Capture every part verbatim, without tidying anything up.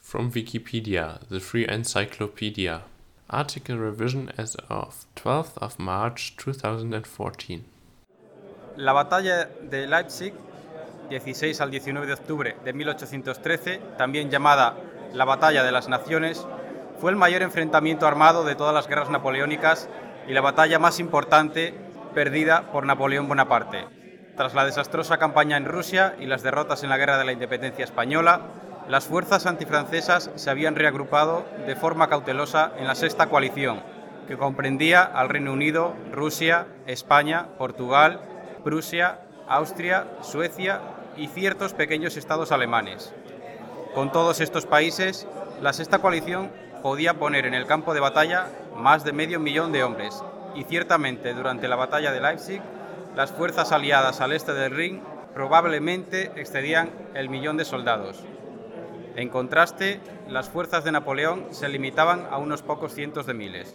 From Wikipedia, the free encyclopedia. Article revision as of twelfth of March two thousand fourteen. La batalla de Leipzig, dieciséis al diecinueve de octubre de mil ochocientos trece, también llamada la Batalla de las Naciones, fue el mayor enfrentamiento armado de todas las guerras napoleónicas y la batalla más importante perdida por Napoleón Bonaparte. Tras la desastrosa campaña en Rusia y las derrotas en la Guerra de la Independencia Española, las fuerzas antifrancesas se habían reagrupado de forma cautelosa en la Sexta Coalición, que comprendía al Reino Unido, Rusia, España, Portugal, Prusia, Austria, Suecia y ciertos pequeños estados alemanes. Con todos estos países, la Sexta Coalición podía poner en el campo de batalla más de medio millón de hombres, y ciertamente durante la batalla de Leipzig, las fuerzas aliadas al este del Rin probablemente excedían el millón de soldados. En contraste, las fuerzas de Napoleón se limitaban a unos pocos cientos de miles.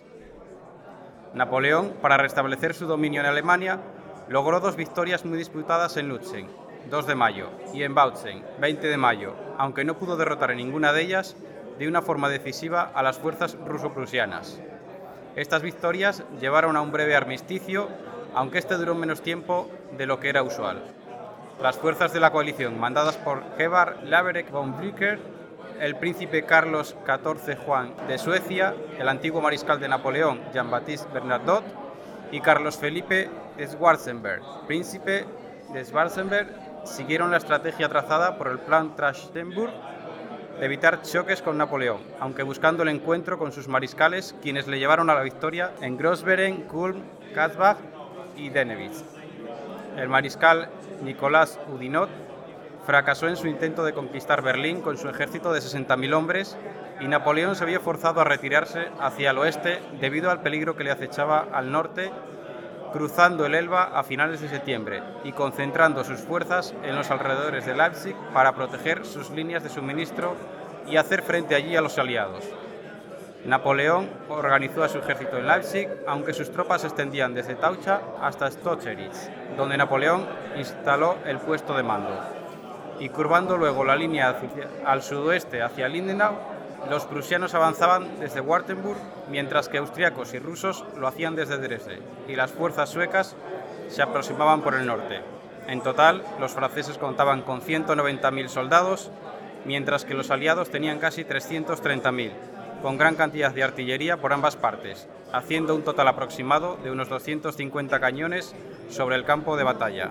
Napoleón, para restablecer su dominio en Alemania, logró dos victorias muy disputadas en Lutzen, dos de mayo, y en Bautzen, veinte de mayo, aunque no pudo derrotar en ninguna de ellas de una forma decisiva a las fuerzas ruso-prusianas. Estas victorias llevaron a un breve armisticio, aunque este duró menos tiempo de lo que era usual. Las fuerzas de la coalición, mandadas por Gebhard Leberecht von Blücher, el príncipe Carlos catorce Juan de Suecia, el antiguo mariscal de Napoleón, Jean-Baptiste Bernadotte, y Carlos Felipe de Schwarzenberg, príncipe de Schwarzenberg, siguieron la estrategia trazada por el Plan Trachtenberg de evitar choques con Napoleón, aunque buscando el encuentro con sus mariscales, quienes le llevaron a la victoria en Grossbeeren, Kulm, Kassbach y Dennewitz. El mariscal Nicolás Oudinot fracasó en su intento de conquistar Berlín con su ejército de sesenta mil hombres y Napoleón se vio forzado a retirarse hacia el oeste debido al peligro que le acechaba al norte, cruzando el Elba a finales de septiembre y concentrando sus fuerzas en los alrededores de Leipzig para proteger sus líneas de suministro y hacer frente allí a los aliados. Napoleón organizó a su ejército en Leipzig, aunque sus tropas se extendían desde Taucha hasta Stocheritz, donde Napoleón instaló el puesto de mando. Y curvando luego la línea hacia, al sudoeste hacia Lindenau, los prusianos avanzaban desde Wartenburg, mientras que austriacos y rusos lo hacían desde Dresde, y las fuerzas suecas se aproximaban por el norte. En total, los franceses contaban con ciento noventa mil soldados, mientras que los aliados tenían casi trescientos treinta mil, con gran cantidad de artillería por ambas partes, haciendo un total aproximado de unos doscientos cincuenta cañones sobre el campo de batalla.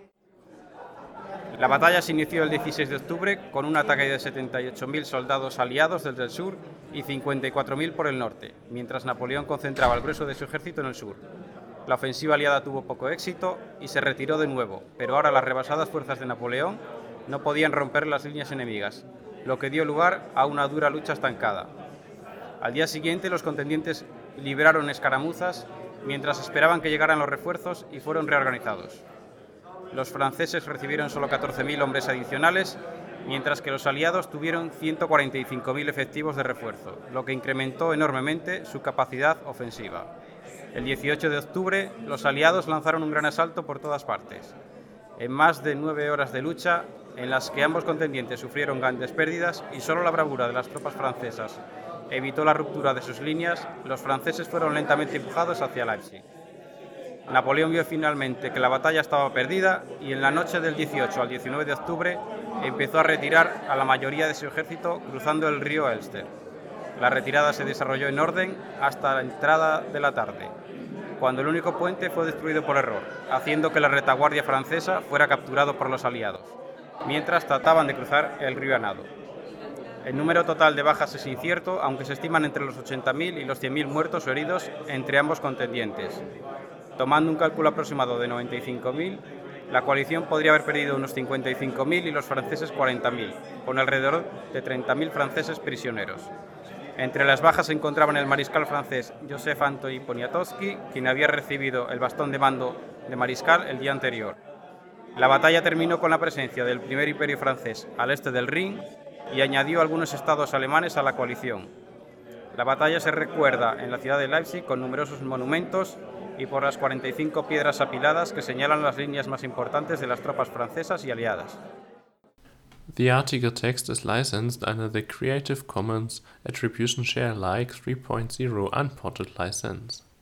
La batalla se inició el dieciséis de octubre con un ataque de setenta y ocho mil soldados aliados desde el sur y cincuenta y cuatro mil por el norte, mientras Napoleón concentraba el grueso de su ejército en el sur. La ofensiva aliada tuvo poco éxito y se retiró de nuevo, pero ahora las rebasadas fuerzas de Napoleón no podían romper las líneas enemigas, lo que dio lugar a una dura lucha estancada. Al día siguiente, los contendientes libraron escaramuzas mientras esperaban que llegaran los refuerzos y fueron reorganizados. Los franceses recibieron solo catorce mil hombres adicionales, mientras que los aliados tuvieron ciento cuarenta y cinco mil efectivos de refuerzo, lo que incrementó enormemente su capacidad ofensiva. El dieciocho de octubre, los aliados lanzaron un gran asalto por todas partes. En más de nueve horas de lucha, en las que ambos contendientes sufrieron grandes pérdidas y solo la bravura de las tropas francesas evitó la ruptura de sus líneas, los franceses fueron lentamente empujados hacia Leipzig. Napoleón vio finalmente que la batalla estaba perdida y en la noche del dieciocho al diecinueve de octubre empezó a retirar a la mayoría de su ejército cruzando el río Elster. La retirada se desarrolló en orden hasta la entrada de la tarde, cuando el único puente fue destruido por error, haciendo que la retaguardia francesa fuera capturado por los aliados, mientras trataban de cruzar el río a nado. El número total de bajas es incierto, aunque se estiman entre los ochenta mil y los cien mil muertos o heridos entre ambos contendientes. Tomando un cálculo aproximado de noventa y cinco mil, la coalición podría haber perdido unos cincuenta y cinco mil y los franceses cuarenta mil, con alrededor de treinta mil franceses prisioneros. Entre las bajas se encontraban el mariscal francés Joseph Antoine Poniatowski, quien había recibido el bastón de mando de mariscal el día anterior. La batalla terminó con la presencia del primer imperio francés al este del Rin y añadió algunos estados alemanes a la coalición. La batalla se recuerda en la ciudad de Leipzig con numerosos monumentos y por las cuarenta y cinco piedras apiladas que señalan las líneas más importantes de las tropas francesas y aliadas. The article text is licensed under the Creative Commons Attribution Share Alike three point zero Unported license.